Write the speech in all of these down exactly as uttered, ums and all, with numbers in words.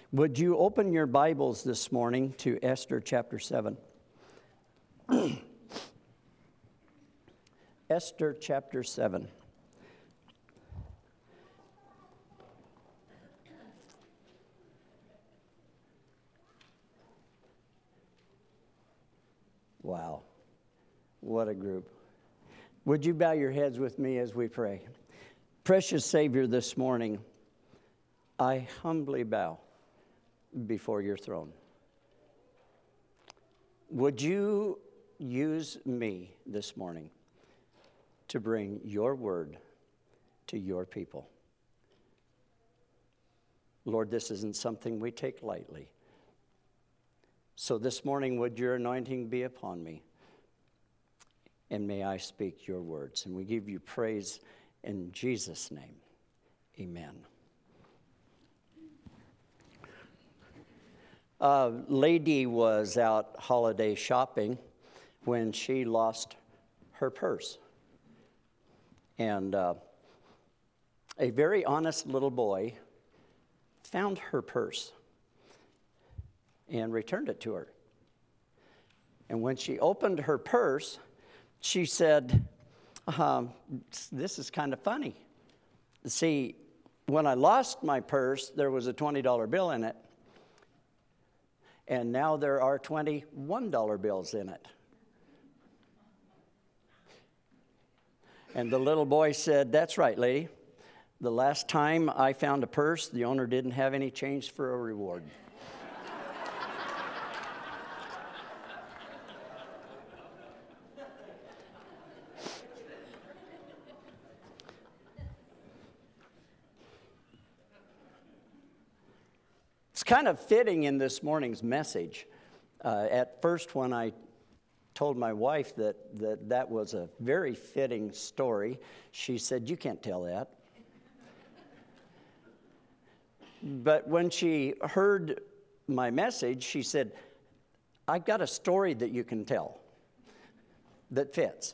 Would you open your Bibles this morning to Esther chapter seven? Esther chapter seven. Wow, what a group. Would you bow your heads with me as we pray? Precious Savior, this morning, I humbly bow before your throne. Would you use me this morning to bring your word to your people? Lord, this isn't something we take lightly. So this morning, would your anointing be upon me? And may I speak your words. And we give you praise in Jesus' name. Amen. A lady was out holiday shopping when she lost her purse. And uh, a very honest little boy found her purse and returned it to her. And when she opened her purse, she said, um, this is kind of funny. See, when I lost my purse, there was a twenty dollar bill in it. And now there are twenty-one dollar bills in it. And the little boy said, that's right, lady. The last time I found a purse, the owner didn't have any change for a reward. It's kind of fitting in this morning's message. Uh, at first, when I told my wife that, that that was a very fitting story, she said, you can't tell that. But when she heard my message, she said, I've got a story that you can tell that fits.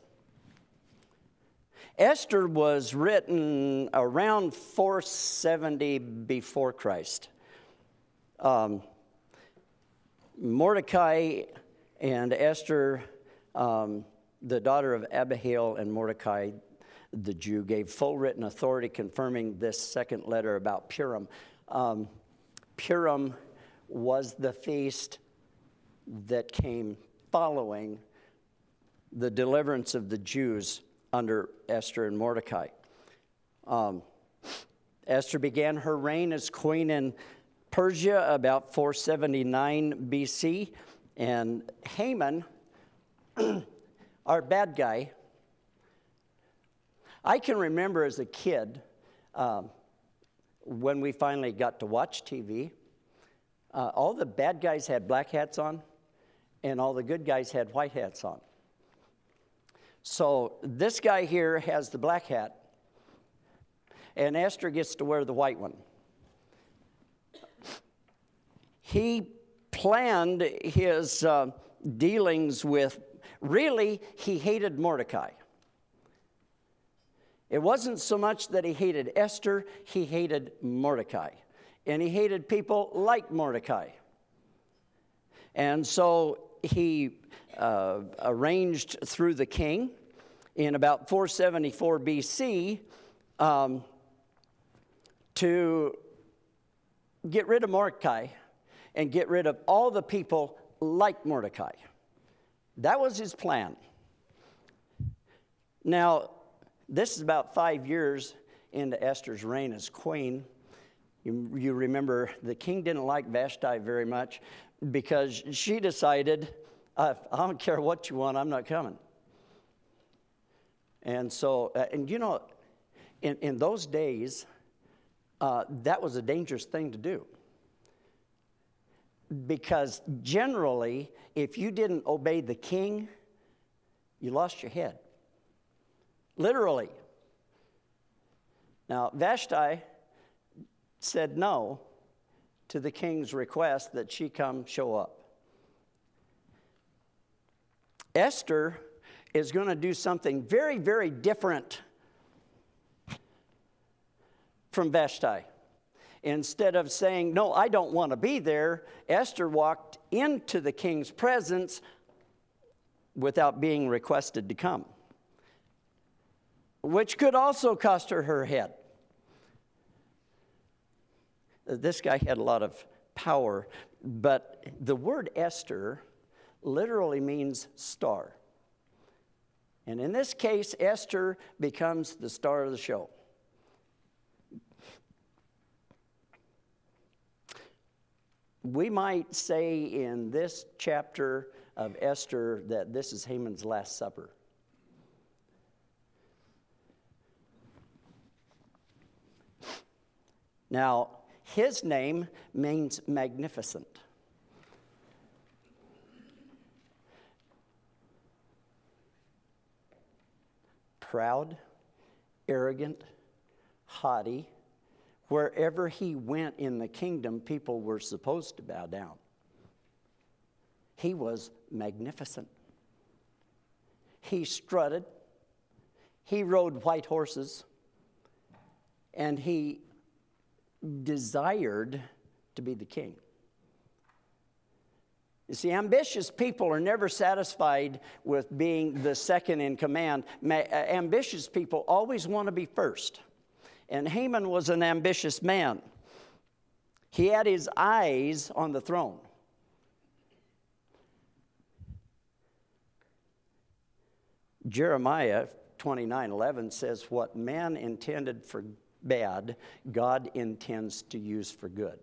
Esther was written around four seventy before Christ. Um, Mordecai and Esther, um, the daughter of Abihail and Mordecai, the Jew, gave full written authority confirming this second letter about Purim. Um, Purim was the feast that came following the deliverance of the Jews under Esther and Mordecai. Um, Esther began her reign as queen in Persia about four seventy-nine B C, and Haman, our bad guy, I can remember as a kid um, when we finally got to watch T V, uh, all the bad guys had black hats on and all the good guys had white hats on. So this guy here has the black hat and Esther gets to wear the white one. He planned his uh, dealings with, really, he hated Mordecai. It wasn't so much that he hated Esther, he hated Mordecai. And he hated people like Mordecai. And so he uh, arranged through the king in about four seventy-four B C um, to get rid of Mordecai and get rid of all the people like Mordecai. That was his plan. Now, this is about five years into Esther's reign as queen. You, you remember the king didn't like Vashti very much because she decided, uh, I don't care what you want, I'm not coming. And so, uh, and you know, in, in those days, uh, that was a dangerous thing to do. Because generally, if you didn't obey the king, you lost your head. Literally. Now, Vashti said no to the king's request that she come show up. Esther is going to do something very, very different from Vashti. Instead of saying, no, I don't want to be there, Esther walked into the king's presence without being requested to come, which could also cost her her head. This guy had a lot of power, but the word Esther literally means star. And in this case, Esther becomes the star of the show. We might say in this chapter of Esther that this is Haman's Last Supper. Now, his name means magnificent. Proud, arrogant, haughty. Wherever he went in the kingdom, people were supposed to bow down. He was magnificent. He strutted. He rode white horses. And he desired to be the king. You see, ambitious people are never satisfied with being the second in command. Ma- ambitious people always want to be first. And Haman was an ambitious man. He had his eyes on the throne. Jeremiah twenty-nine eleven says, what man intended for bad, God intends to use for good.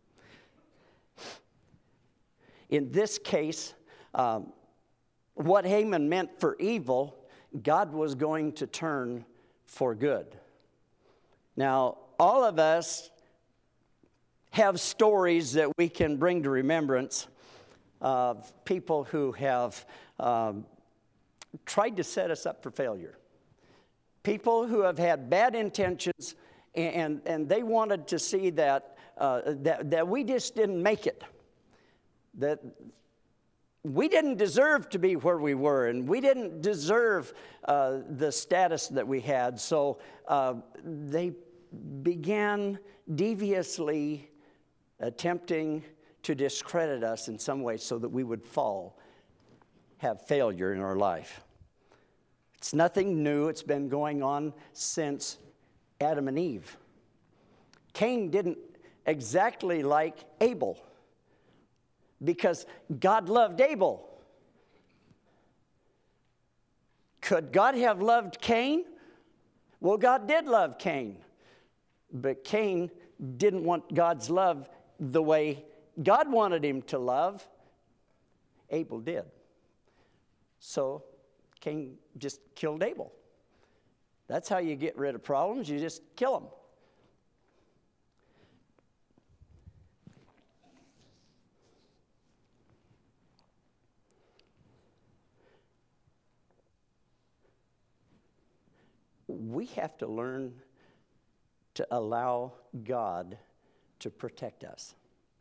In this case, um, what Haman meant for evil, God was going to turn for good. Now, all of us have stories that we can bring to remembrance of people who have um, tried to set us up for failure. People who have had bad intentions, and, and they wanted to see that, uh, that, that we just didn't make it. That we didn't deserve to be where we were, and we didn't deserve uh, the status that we had. So uh, they began deviously attempting to discredit us in some way so that we would fall, have failure in our life. It's nothing new. It's been going on since Adam and Eve. Cain didn't exactly like Abel because God loved Abel. Could God have loved Cain? Well, God did love Cain. But Cain didn't want God's love the way God wanted him to love. Abel did. So Cain just killed Abel. That's how you get rid of problems. You just kill them. We have to learn to allow God to protect us.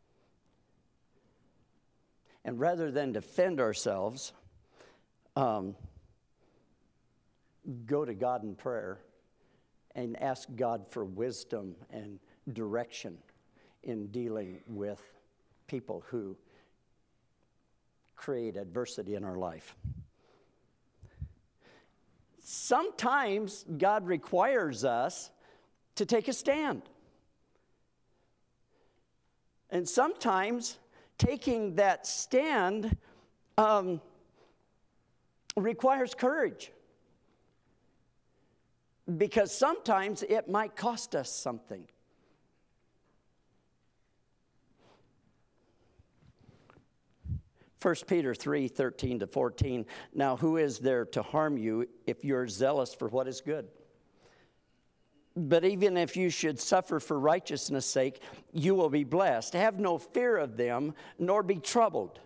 And rather than defend ourselves, um, go to God in prayer and ask God for wisdom and direction in dealing with people who create adversity in our life. Sometimes God requires us to take a stand. And sometimes taking that stand um, requires courage. Because sometimes it might cost us something. First Peter three, thirteen to fourteen. Now who is there to harm you if you're zealous for what is good? But even if you should suffer for righteousness' sake, you will be blessed. Have no fear of them, nor be troubled.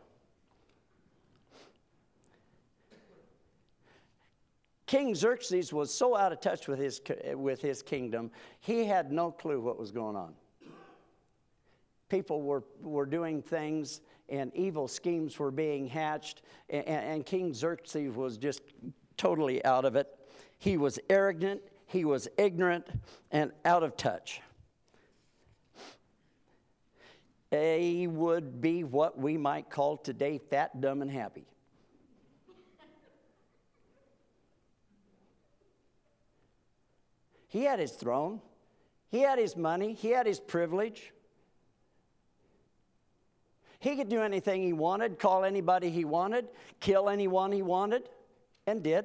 King Xerxes was so out of touch with his, with his kingdom, he had no clue what was going on. People were, were doing things, and evil schemes were being hatched, and, and King Xerxes was just totally out of it. He was arrogant. He was ignorant and out of touch. he would be what we might call today fat, dumb, and happy. He had his throne. He had his money. He had his privilege. He could do anything he wanted, call anybody he wanted, kill anyone he wanted, and did.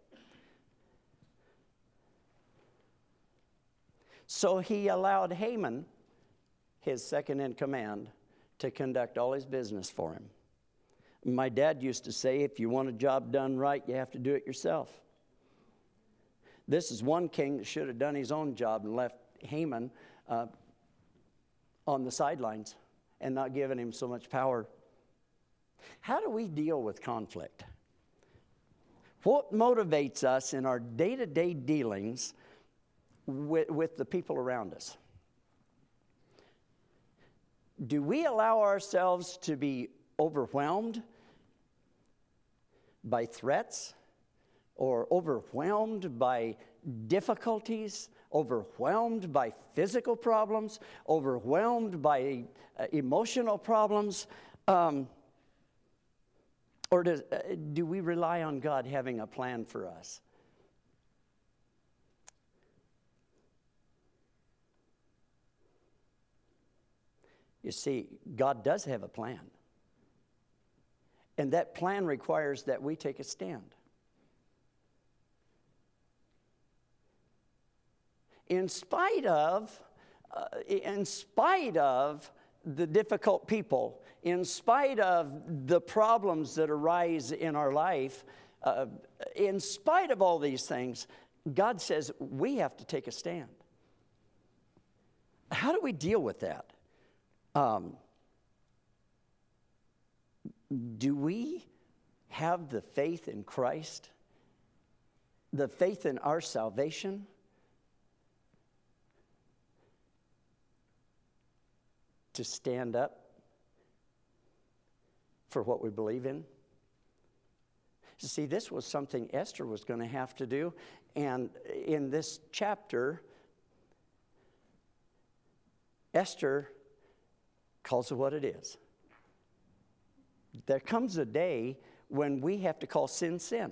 So he allowed Haman, his second in command, to conduct all his business for him. My dad used to say, if you want a job done right, you have to do it yourself. This is one king that should have done his own job and left Haman uh, on the sidelines and not given him so much power. How do we deal with conflict? What motivates us in our day-to-day dealings with, with the people around us? Do we allow ourselves to be overwhelmed by threats, or overwhelmed by difficulties, overwhelmed by physical problems, overwhelmed by uh, emotional problems? Um, or does, uh, do we rely on God having a plan for us? You see, God does have a plan. And that plan requires that we take a stand. In spite of, uh, in spite of the difficult people, in spite of the problems that arise in our life, uh, in spite of all these things, God says we have to take a stand. How do we deal with that? Um, do we have the faith in Christ, the faith in our salvation, to stand up for what we believe in? You see, this was something Esther was going to have to do. And in this chapter, Esther calls it what it is. There comes a day when we have to call sin, sin.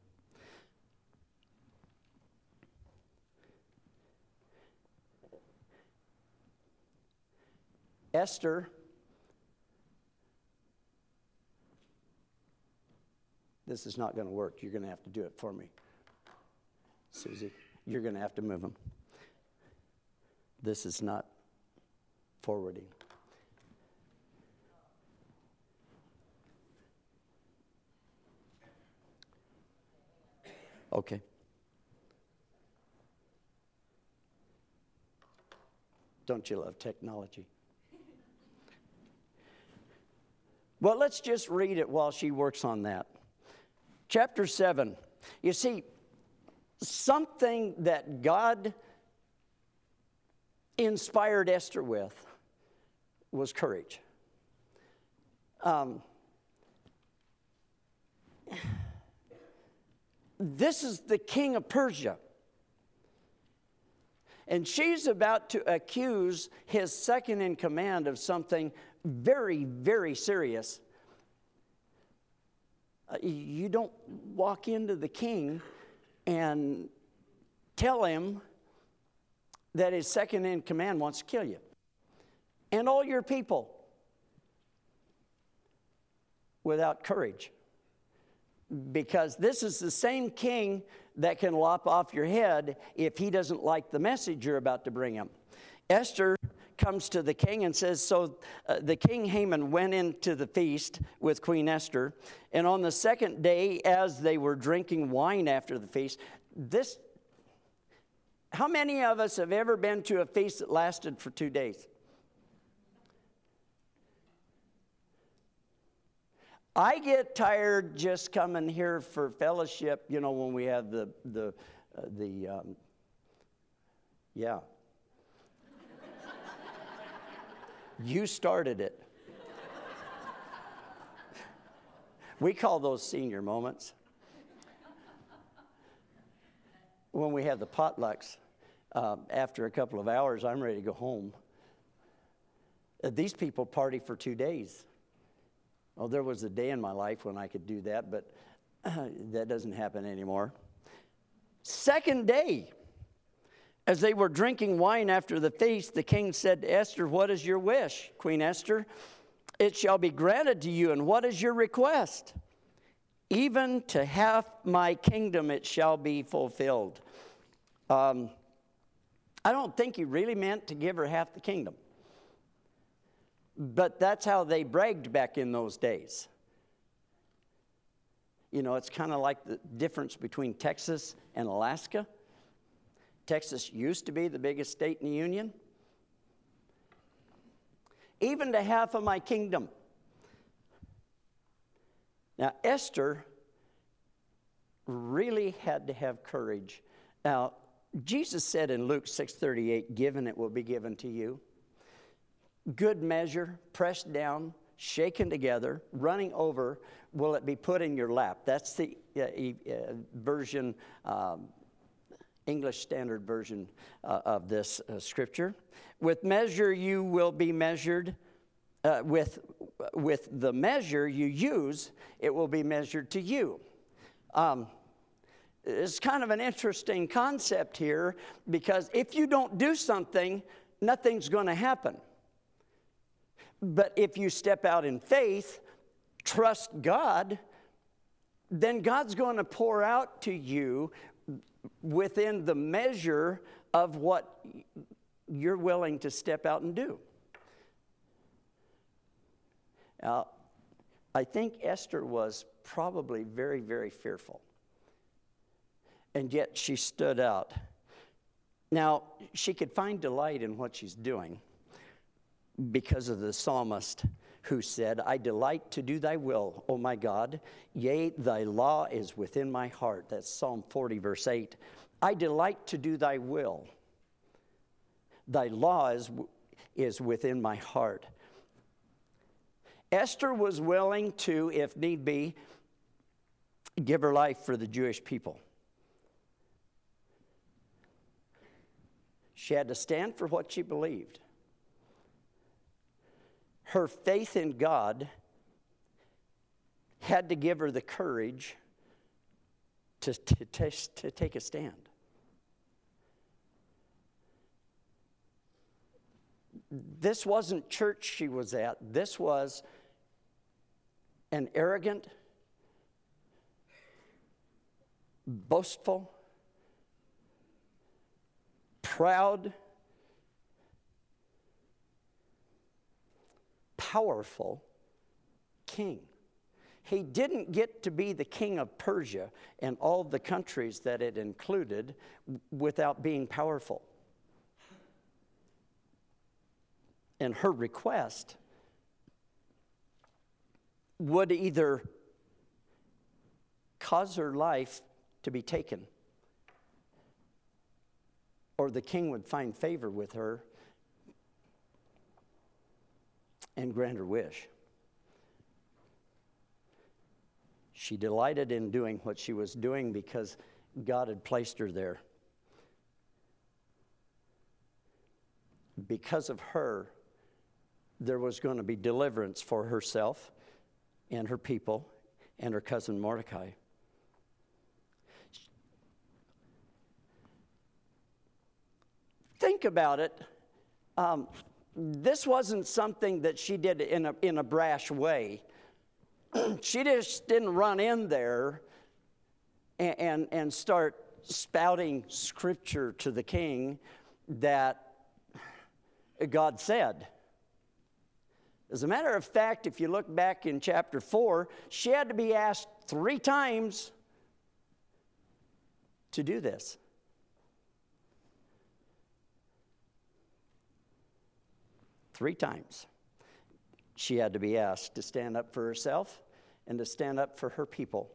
Esther, this is not going to work. You're going to have to do it for me. Susie, you're going to have to move them. This is not forwarding. Okay. Don't you love technology? Well, let's just read it while she works on that. Chapter seven. You see, something that God inspired Esther with was courage. Um, this is the king of Persia. And she's about to accuse his second in command of something very, very serious. Uh, you don't walk into the king and tell him that his second in command wants to kill you and all your people without courage. Because this is the same king that can lop off your head if he doesn't like the message you're about to bring him. Esther comes to the king and says, so uh, the king Haman went into the feast with Queen Esther, and on the second day, as they were drinking wine after the feast, this, how many of us have ever been to a feast that lasted for two days? I get tired just coming here for fellowship, you know, when we have the, the, uh, the um, yeah. You started it. We call those senior moments. When we have the potlucks, uh, after a couple of hours, I'm ready to go home. Uh, These people party for two days. Well, there was a day in my life when I could do that, but uh, that doesn't happen anymore. Second day, as they were drinking wine after the feast, the king said to Esther, "What is your wish, Queen Esther? It shall be granted to you. And what is your request? Even to half my kingdom it shall be fulfilled." Um, I don't think he really meant to give her half the kingdom. But that's how they bragged back in those days. You know, it's kind of like the difference between Texas and Alaska. Texas used to be the biggest state in the Union. Even to half of my kingdom. Now, Esther really had to have courage. Now, Jesus said in Luke six thirty-eight, "Given it will be given to you. Good measure, pressed down, shaken together, running over, will it be put in your lap." That's the uh, uh, version, um, English Standard Version uh, of this uh, scripture. With measure you will be measured. Uh, with, with the measure you use, it will be measured to you. Um, it's kind of an interesting concept here, because if you don't do something, nothing's going to happen. But if you step out in faith, trust God, then God's going to pour out to you within the measure of what you're willing to step out and do. Now, I think Esther was probably very, very fearful. And yet she stood out. Now, she could find delight in what she's doing because of the psalmist who said, "I delight to do thy will, O my God. Yea, thy law is within my heart." That's Psalm forty, verse eight. "I delight to do thy will. Thy law is, is within my heart." Esther was willing to, if need be, give her life for the Jewish people. She had to stand for what she believed. Her faith in God had to give her the courage to, to, to, to take a stand. This wasn't church she was at. This was an arrogant, boastful, proud, powerful king. He didn't get to be the king of Persia and all the countries that it included without being powerful. And her request would either cause her life to be taken, or the king would find favor with her and grant her wish. She delighted in doing what she was doing because God had placed her there. Because of her, there was going to be deliverance for herself and her people and her cousin Mordecai. Think about it. Um, this wasn't something that she did in a, in a brash way. She just didn't run in there and, and, and start spouting scripture to the king that God said. As a matter of fact, if you look back in chapter four, she had to be asked three times to do this. Three times. She had to be asked to stand up for herself and to stand up for her people.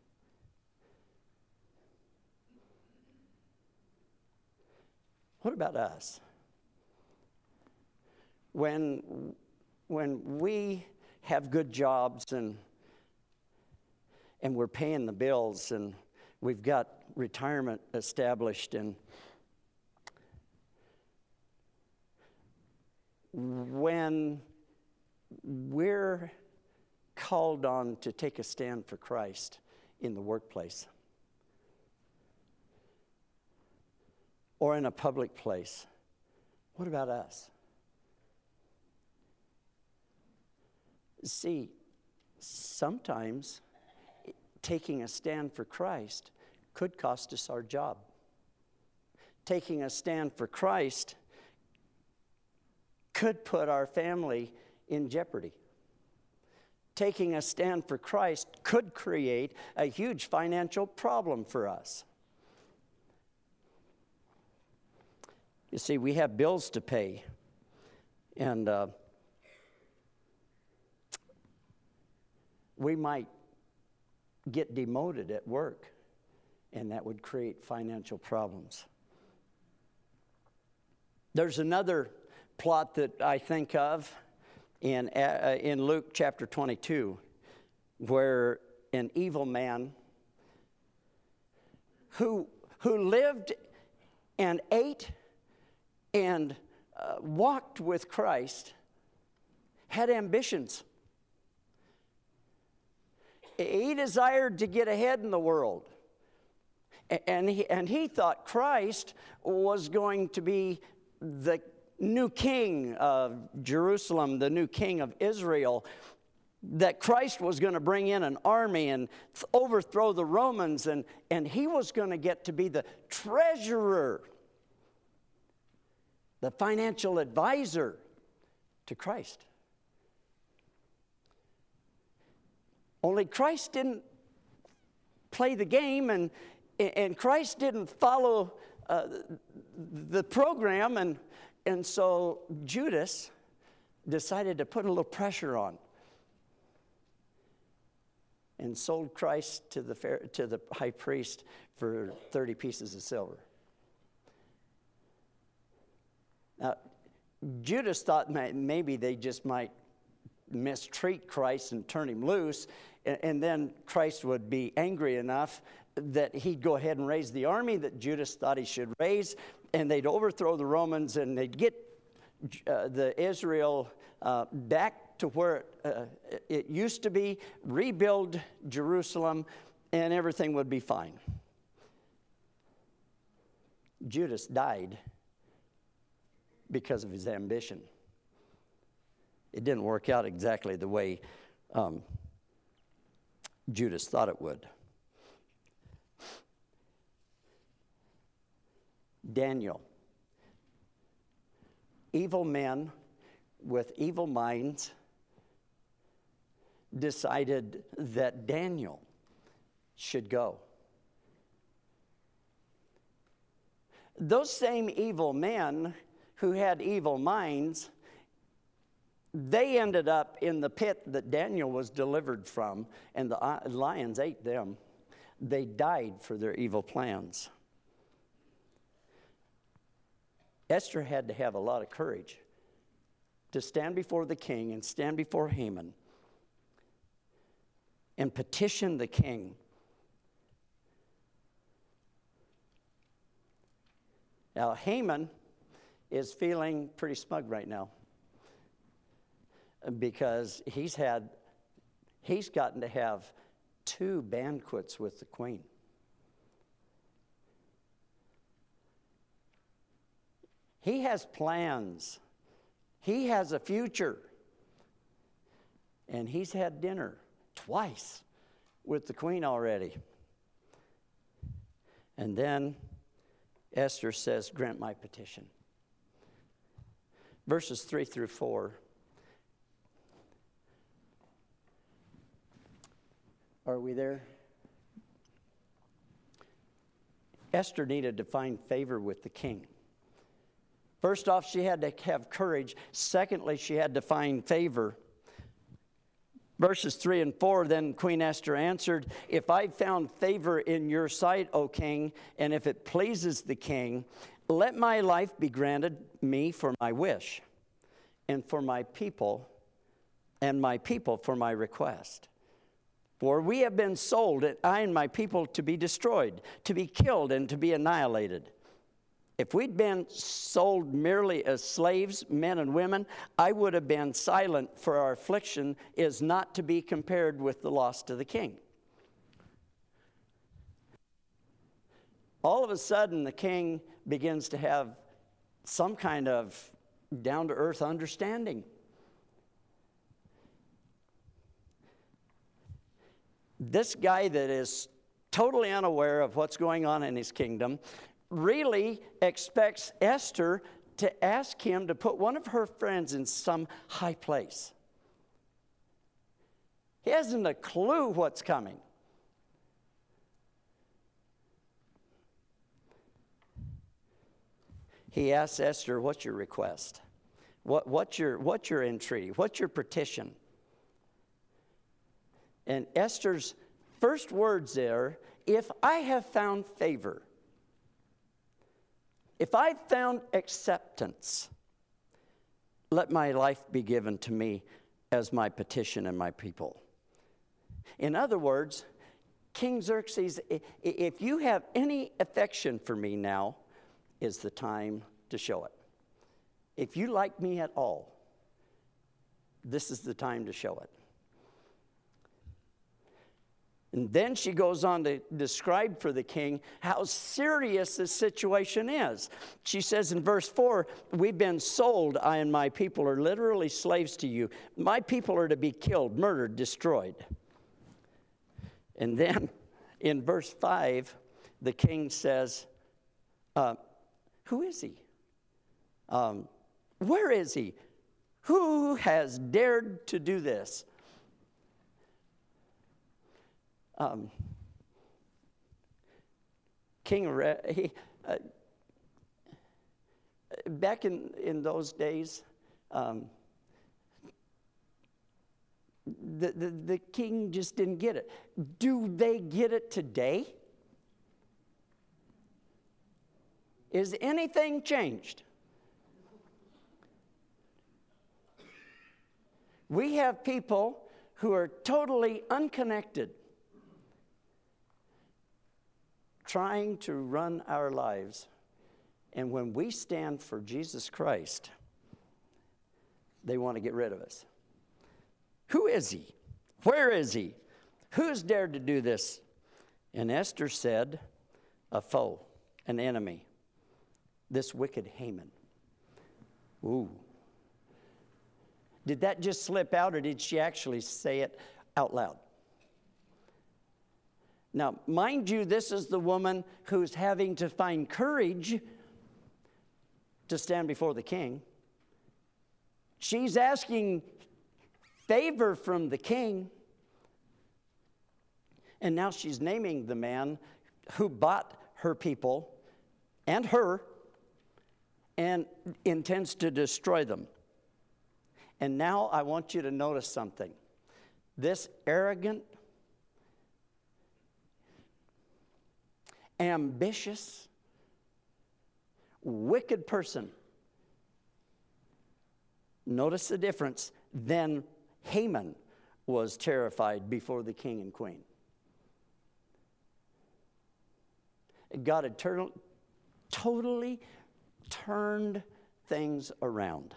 What about us? When, when we have good jobs and, and we're paying the bills and we've got retirement established, and when we're called on to take a stand for Christ in the workplace or in a public place, what about us? See, sometimes taking a stand for Christ could cost us our job. Taking a stand for Christ could put our family in jeopardy. Taking a stand for Christ could create a huge financial problem for us. You see, we have bills to pay, and uh, we might get demoted at work, and that would create financial problems. There's another plot that I think of in, uh, in Luke chapter twenty-two, where an evil man who, who lived and ate and uh, walked with Christ had ambitions. He desired to get ahead in the world. And he, and he thought Christ was going to be the new king of Jerusalem, the new king of Israel, that Christ was going to bring in an army and overthrow the Romans, and, and he was going to get to be the treasurer, the financial advisor to Christ. Only Christ didn't play the game, and, and Christ didn't follow uh, the program, and, and so Judas decided to put a little pressure on and sold Christ to the, to the high priest for thirty pieces of silver. Now, Judas thought maybe they just might mistreat Christ and turn him loose, and, and then Christ would be angry enough that he'd go ahead and raise the army that Judas thought he should raise, and they'd overthrow the Romans, and they'd get uh, the Israel uh, back to where it, uh, it used to be, rebuild Jerusalem, and everything would be fine. Judas died because of his ambition. It didn't work out exactly the way um, Judas thought it would. Daniel. Evil men with evil minds decided that Daniel should go. Those same evil men who had evil minds, they ended up in the pit that Daniel was delivered from, and the lions ate them. They died for their evil plans. Esther had to have a lot of courage to stand before the king and stand before Haman and petition the king. Now, Haman is feeling pretty smug right now because he's had, he's gotten to have two banquets with the queen. He has plans. He has a future. And he's had dinner twice with the queen already. And then Esther says, grant my petition. Verses three through four. Are we there? Esther needed to find favor with the king. First off, she had to have courage. Secondly, she had to find favor. Verses three and four, then Queen Esther answered, if I found favor in your sight, O king, and if it pleases the king, let my life be granted me for my wish, and for my people, and my people for my request. For we have been sold, I and my people, to be destroyed, to be killed, and to be annihilated. If we'd been sold merely as slaves, men and women, I would have been silent, for our affliction is not to be compared with the loss to the king. All of a sudden, the king begins to have some kind of down-to-earth understanding. This guy that is totally unaware of what's going on in his kingdom really expects Esther to ask him to put one of her friends in some high place. He hasn't a clue what's coming. He asks Esther, what's your request? What, what's your, what's your entreaty? What's your petition? And Esther's first words there, if I have found favor, if I've found acceptance, let my life be given to me as my petition and my people. In other words, King Xerxes, if you have any affection for me now, is the time to show it. If you like me at all, this is the time to show it. And then she goes on to describe for the king how serious this situation is. She says in verse four, we've been sold, I and my people are literally slaves to you. My people are to be killed, murdered, destroyed. And then in verse five, the king says, uh, who is he? Um, where is he? Who has dared to do this? Um, King, he, uh, back in, in those days, um, the, the, the king just didn't get it. Do they get it today? Is anything changed? We have people who are totally unconnected, trying to run our lives. And when we stand for Jesus Christ, they want to get rid of us. Who is he? Where is he? Who's dared to do this? And Esther said, a foe, an enemy, this wicked Haman. Ooh. Did that just slip out, or did she actually say it out loud? Now, mind you, this is the woman who's having to find courage to stand before the king. She's asking favor from the king. And now she's naming the man who bought her people and her and intends to destroy them. And now I want you to notice something. This arrogant, ambitious, wicked person, notice the difference, then Haman was terrified before the king and queen. God had tur- totally turned things around.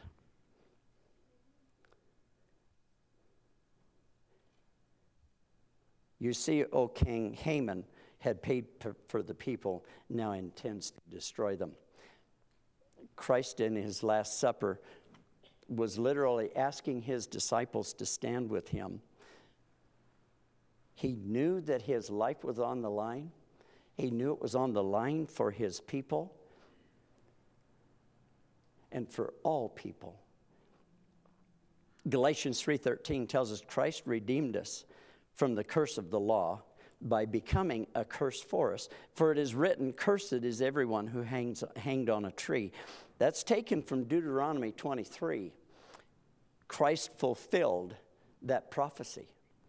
You see, O king, Haman had paid for the people, now intends to destroy them. Christ in his Last Supper was literally asking his disciples to stand with him. He knew that his life was on the line. He knew it was on the line for his people and for all people. Galatians three thirteen tells us Christ redeemed us from the curse of the law by becoming a curse for us. For it is written, cursed is everyone who hangs hanged on a tree. That's taken from Deuteronomy twenty-three. Christ fulfilled that prophecy.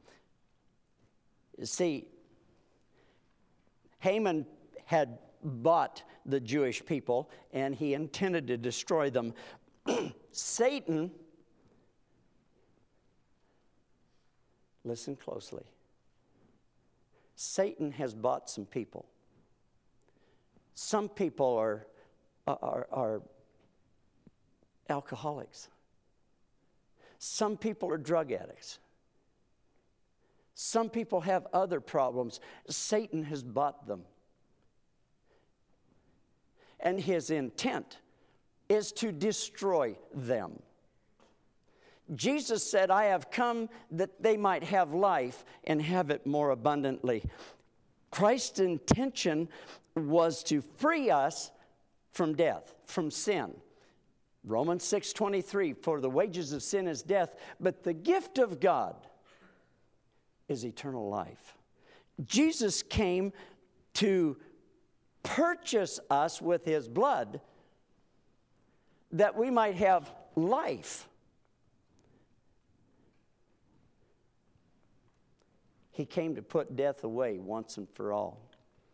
You see, Haman had bought the Jewish people, and he intended to destroy them. Satan, listen closely. Satan has bought some people. Some people are are, are alcoholics. Some people are drug addicts. Some people have other problems. Satan has bought them. And his intent is to destroy them. Jesus said, I have come that they might have life and have it more abundantly. Christ's intention was to free us from death, from sin. Romans six twenty-three, for the wages of sin is death, but the gift of God is eternal life. Jesus came to purchase us with his blood that we might have life. He came to put death away once and for all.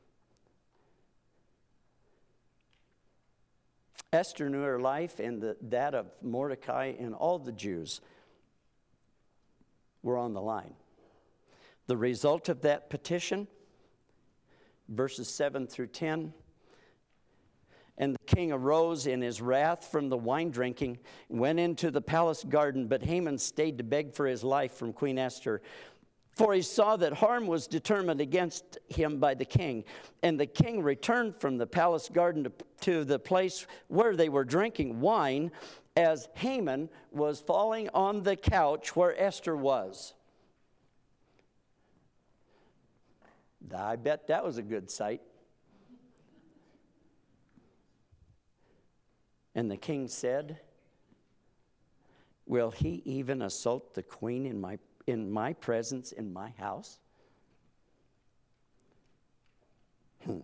Esther knew her life and the, that of Mordecai and all the Jews were on the line. The result of that petition, verses seven through ten, and the king arose in his wrath from the wine drinking, went into the palace garden, but Haman stayed to beg for his life from Queen Esther. For he saw that harm was determined against him by the king. And the king returned from the palace garden to, to the place where they were drinking wine, as Haman was falling on the couch where Esther was. I bet that was a good sight. And the king said, will he even assault the queen in my in my presence, in my house? Hmm.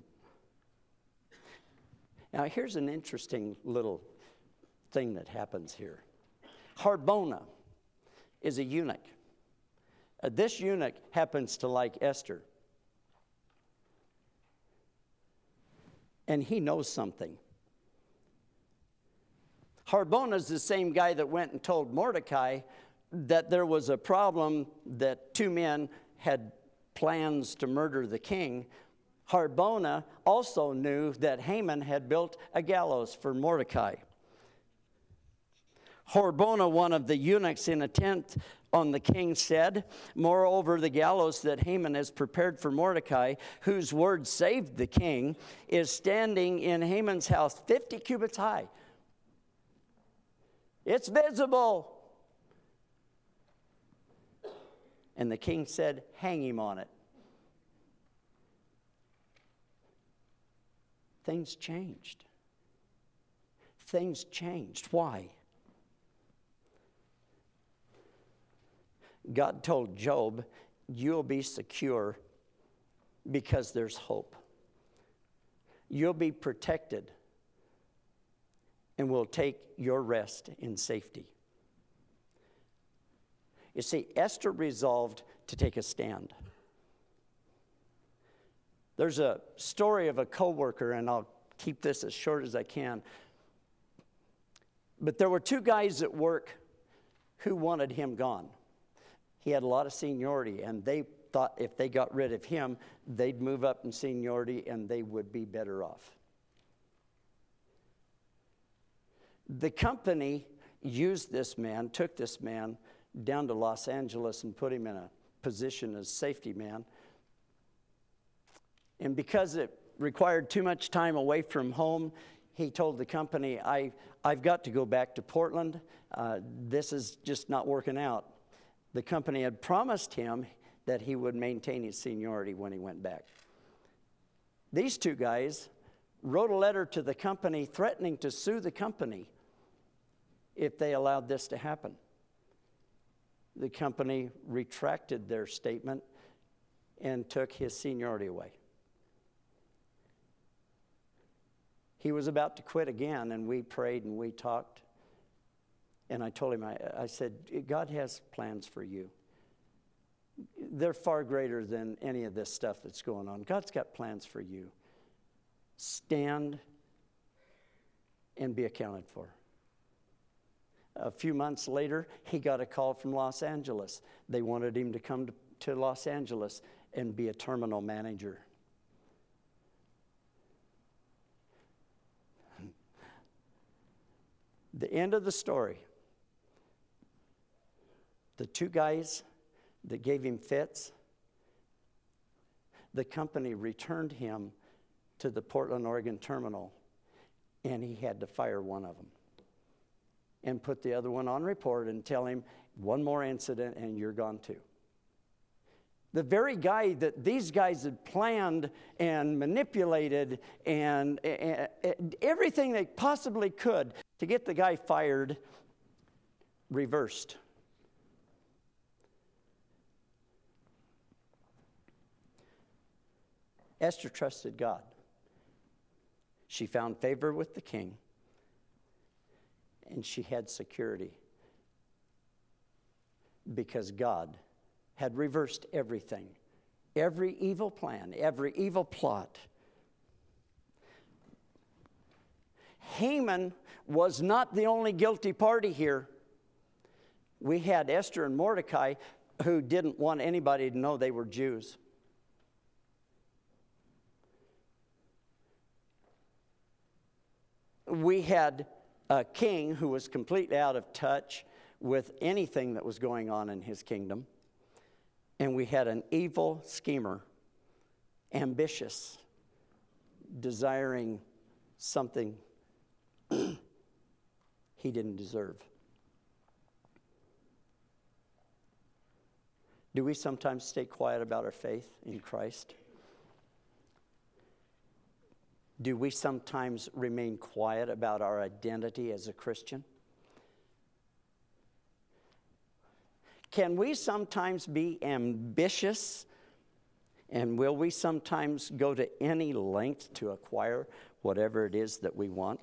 Now, here's an interesting little thing that happens here. Harbona is a eunuch. Uh, this eunuch happens to like Esther. And he knows something. Harbona is the same guy that went and told Mordecai that there was a problem, that two men had plans to murder the king. Harbona also knew that Haman had built a gallows for Mordecai. Harbona, one of the eunuchs in a tent on the king, said, moreover, the gallows that Haman has prepared for Mordecai, whose word saved the king, is standing in Haman's house fifty cubits high. It's visible. And the king said, hang him on it. Things changed. Things changed. Why? God told Job, you'll be secure because there's hope. You'll be protected and will take your rest in safety. You see, Esther resolved to take a stand. There's a story of a co-worker, and I'll keep this as short as I can. But there were two guys at work who wanted him gone. He had a lot of seniority, and they thought if they got rid of him, they'd move up in seniority and they would be better off. The company used this man, took this man down to Los Angeles and put him in a position as safety man. And because it required too much time away from home, he told the company, I, I've got to go back to Portland. Uh, this is just not working out. The company had promised him that he would maintain his seniority when he went back. These two guys wrote a letter to the company threatening to sue the company if they allowed this to happen. The company retracted their statement and took his seniority away. He was about to quit again, and we prayed and we talked. And I told him, I, I said, God has plans for you. They're far greater than any of this stuff that's going on. God's got plans for you. Stand and be accounted for. A few months later, he got a call from Los Angeles. They wanted him to come to, to Los Angeles and be a terminal manager. The end of the story. The two guys that gave him fits, the company returned him to the Portland, Oregon terminal, and he had to fire one of them and put the other one on report and tell him, one more incident and you're gone too. The very guy that these guys had planned and manipulated and, and, and everything they possibly could to get the guy fired, reversed. Esther trusted God. She found favor with the king, and she had security because God had reversed everything, every evil plan, every evil plot. Haman was not the only guilty party here. We had Esther and Mordecai who didn't want anybody to know they were Jews. We had a king who was completely out of touch with anything that was going on in his kingdom. And we had an evil schemer, ambitious, desiring something he didn't deserve. Do we sometimes stay quiet about our faith in Christ? Do we sometimes remain quiet about our identity as a Christian? Can we sometimes be ambitious? And will we sometimes go to any length to acquire whatever it is that we want?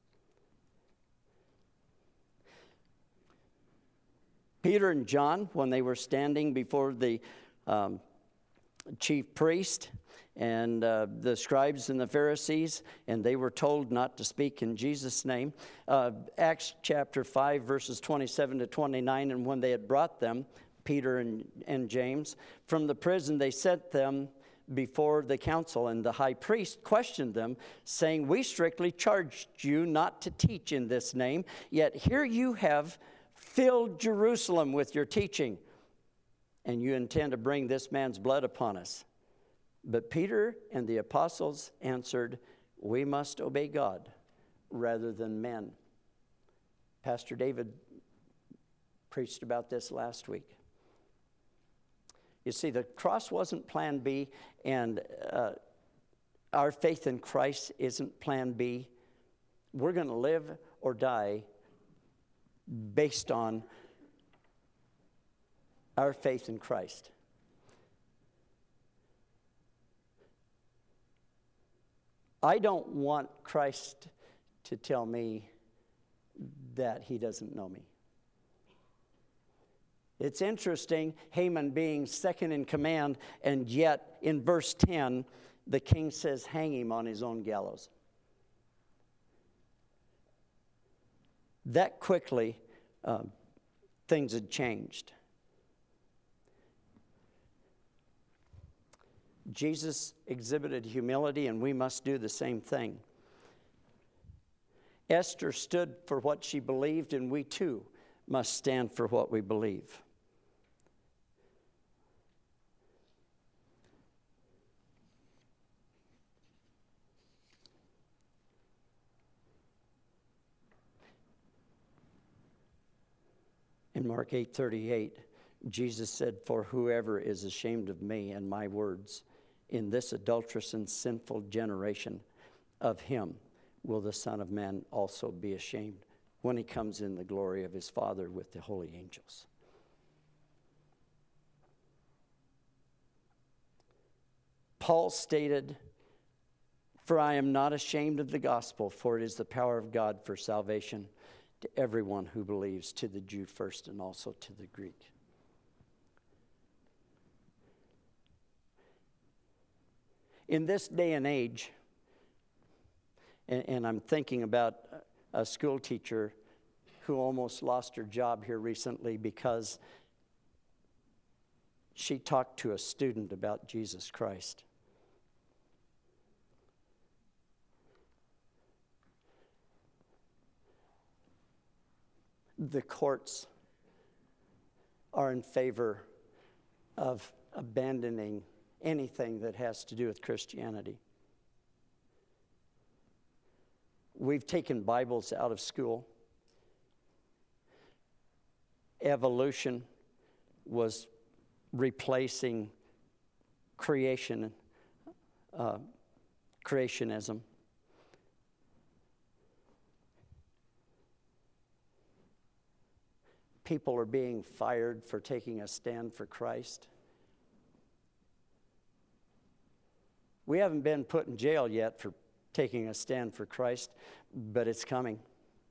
Peter and John, when they were standing before the um, chief priest and uh, the scribes and the Pharisees, and they were told not to speak in Jesus' name. Uh, Acts chapter five, verses twenty-seven to twenty-nine, and when they had brought them, Peter and, and James, from the prison, they sent them before the council, and the high priest questioned them, saying, "We strictly charged you not to teach in this name, yet here you have filled Jerusalem with your teaching, and you intend to bring this man's blood upon us." But Peter and the apostles answered, "We must obey God rather than men." Pastor David preached about this last week. You see, the cross wasn't plan B, and uh, our faith in Christ isn't plan B. We're going to live or die based on our faith in Christ. I don't want Christ to tell me that he doesn't know me. It's interesting, Haman being second in command, and yet in verse ten, the king says, hang him on his own gallows. That quickly, uh, things had changed. Jesus exhibited humility, and we must do the same thing. Esther stood for what she believed, and we too must stand for what we believe. In Mark eight thirty-eight, Jesus said, "For whoever is ashamed of me and my words in this adulterous and sinful generation, of him will the Son of Man also be ashamed when he comes in the glory of his Father with the holy angels." Paul stated, "For I am not ashamed of the gospel, for it is the power of God for salvation to everyone who believes, to the Jew first and also to the Greek." In this day and age, and, and I'm thinking about a school teacher who almost lost her job here recently because she talked to a student about Jesus Christ. the courts are in favor of abandoning anything that has to do with Christianity. We've taken Bibles out of school. Evolution was replacing creation, uh, creationism. People are being fired for taking a stand for Christ. We haven't been put in jail yet for taking a stand for Christ, but it's coming.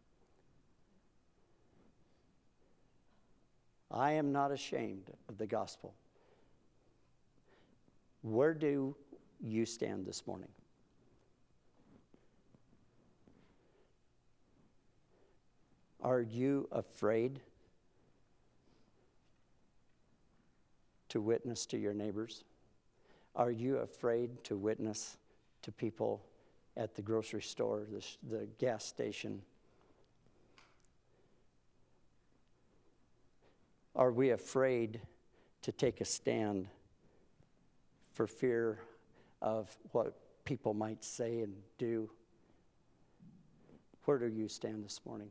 I am not ashamed of the gospel. Where do you stand this morning? Are you afraid to witness to your neighbors? Are you afraid to witness to people at the grocery store, the, the gas station? Are we afraid to take a stand for fear of what people might say and do? Where do you stand this morning?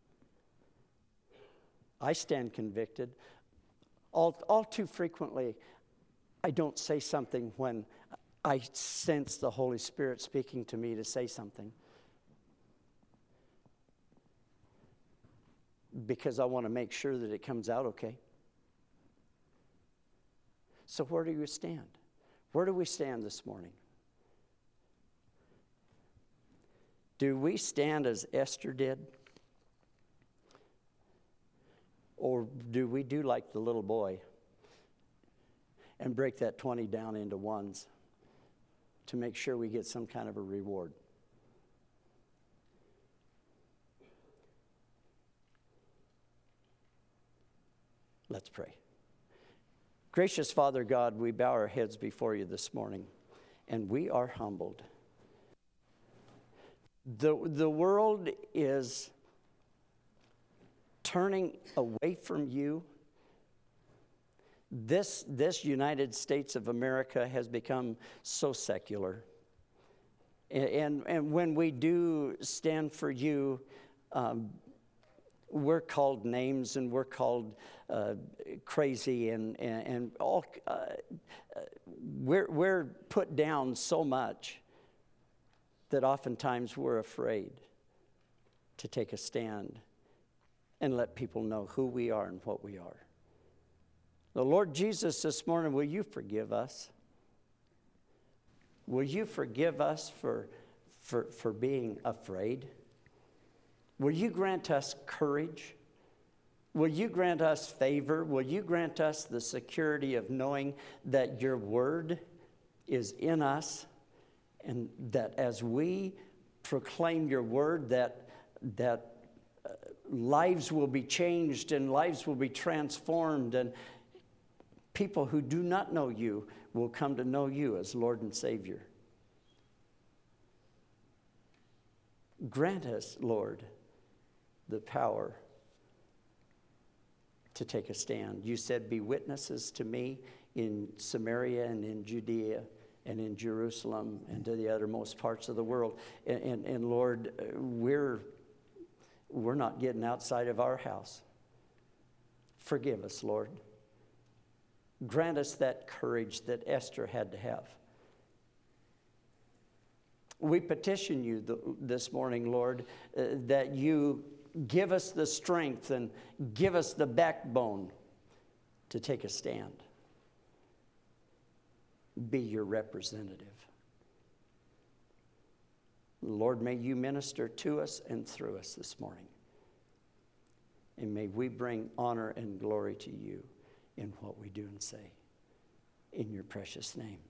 I stand convicted. All, all too frequently, I don't say something when I sense the Holy Spirit speaking to me to say something, because I want to make sure that it comes out okay. So where do you stand? Where do we stand this morning? Do we stand as Esther did? Or do we do like the little boy and break that twenty down into ones to make sure we get some kind of a reward? Let's pray. Gracious Father God, we bow our heads before you this morning, and we are humbled. The, the world is turning away from you. This, this United States of America has become so secular. And, and, and when we do stand for you, um, we're called names, and we're called uh, crazy, and, and, and all. Uh, we're, we're put down so much that oftentimes we're afraid to take a stand and let people know who we are and what we are. The Lord Jesus, this morning, will you forgive us? Will you forgive us for, for, for being afraid? Will you grant us courage? Will you grant us favor? Will you grant us the security of knowing that your word is in us, and that as we proclaim your word, that, that uh, lives will be changed and lives will be transformed, and people who do not know you will come to know you as Lord and Savior. Grant us, Lord, the power to take a stand. You said, be witnesses to me in Samaria and in Judea and in Jerusalem and to the uttermost parts of the world. And, and, and Lord, we're, we're not getting outside of our house. Forgive us, Lord. Grant us that courage that Esther had to have. We petition you the, this morning, Lord, uh, that you give us the strength and give us the backbone to take a stand. Be your representative. Lord, may you minister to us and through us this morning. And may we bring honor and glory to you in what we do and say. In your precious name.